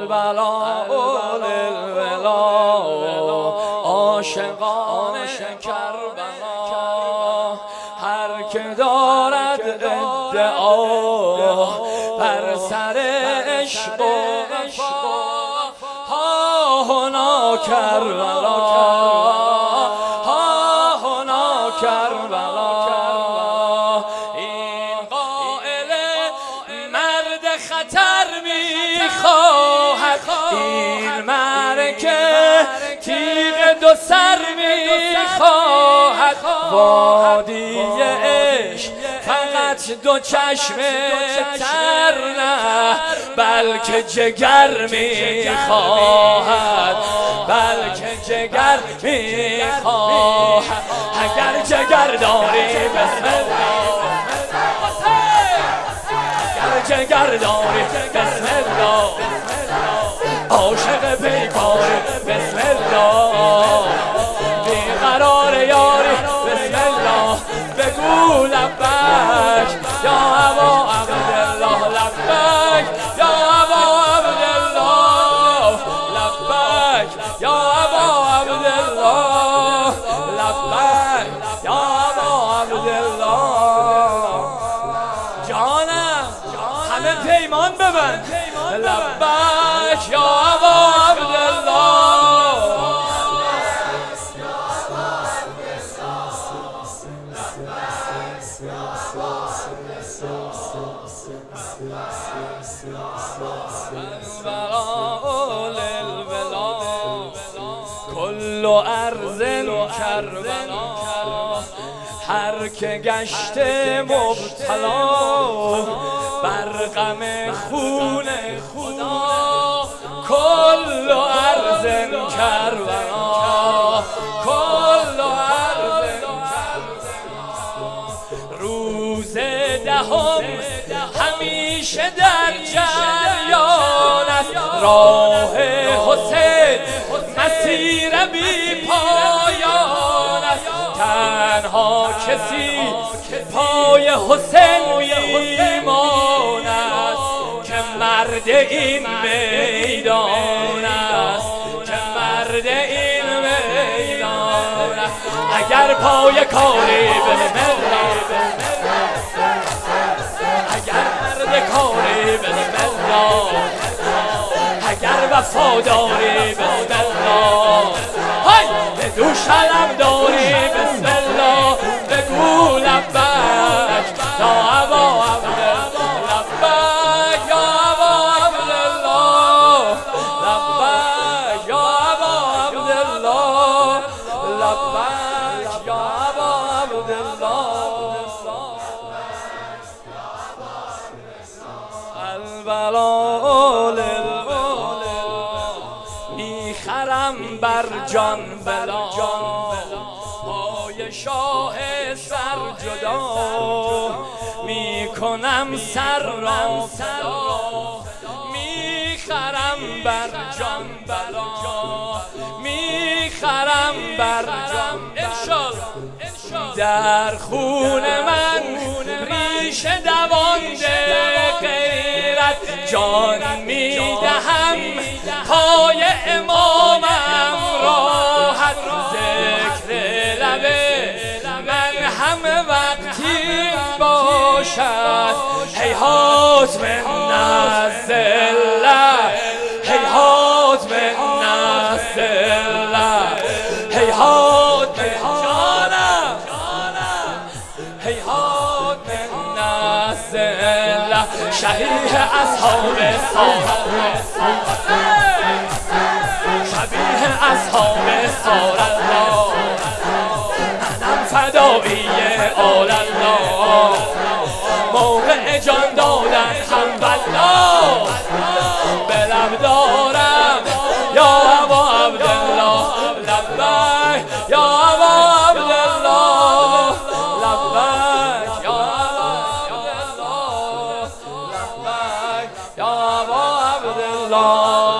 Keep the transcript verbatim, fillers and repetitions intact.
البلا للولا عاشقان کربلا، هر که دارد ادعا بر سر عشق و وفا، ها هنا کربلا، ها هنا کربلا. این قائل مرد خطر میخواهد، این مرکه تیغ دو سر میخواهد. وادی عشق فقط دو چشم تر نه، بلکه جگر میخواهد، بلکه جگر میخواهد. اگر جگر داری بسم الله، اگر جگر داری بسم الله، عاشق پیکاری بسم الله، بیقرار یاری بسم الله. بگو لبک یا ابا عبدالله، لبک یا ابا عبدالله، لبک یا ابا عبدالله، لبک یا ابا عبدالله. جانم همه پیمان ببند، لبک یا ابا عبدالله. کل ارض کربلا، هر که گشته مبتلا بر غم خون خدا. کل ارض کربلا، کل ارض کربلا. روز دهم همیشه در جریان است، راه حسین مسیر بی پایان است. تنها کسی پای حسین میمان است که مرد این میدان است، که مرد این میدان است. اگر پای کاری بسم الله، اگر مرد کاری بسم الله، اگر وفاداری بسم الله، های به دوش علم داری بسم الله. بگو لبک یا ابا عبدالله، لبک یا ابا عبدالله، لبک یا ابا عبدالله، لبک یا ابا عبدالله. البلا للولا میخرم بر جان بلا، پای شاه سر جدا میکنم سر را فدا. میخرم بر جان بلا، میخرم بر جان بلا. در خون من ریشه دوانده غیرت، جان میدهم پای امامم راحت. ذکر لبه من همه وقتی باشد، هیهات من نزد الله، هیهات من نزد الله، هیهات من جانم، هیهات من نزد الله. شبیه اصحاب سارالله، شبیه اصحاب سارالله، منم فدایی آل الله. موقع جان دادن هم بالله، به لب دارم یا ابا عبدالله، لبک یا ابا عبدالله، لبک یا ابا عبدالله، لبک یا ابا عبدالله.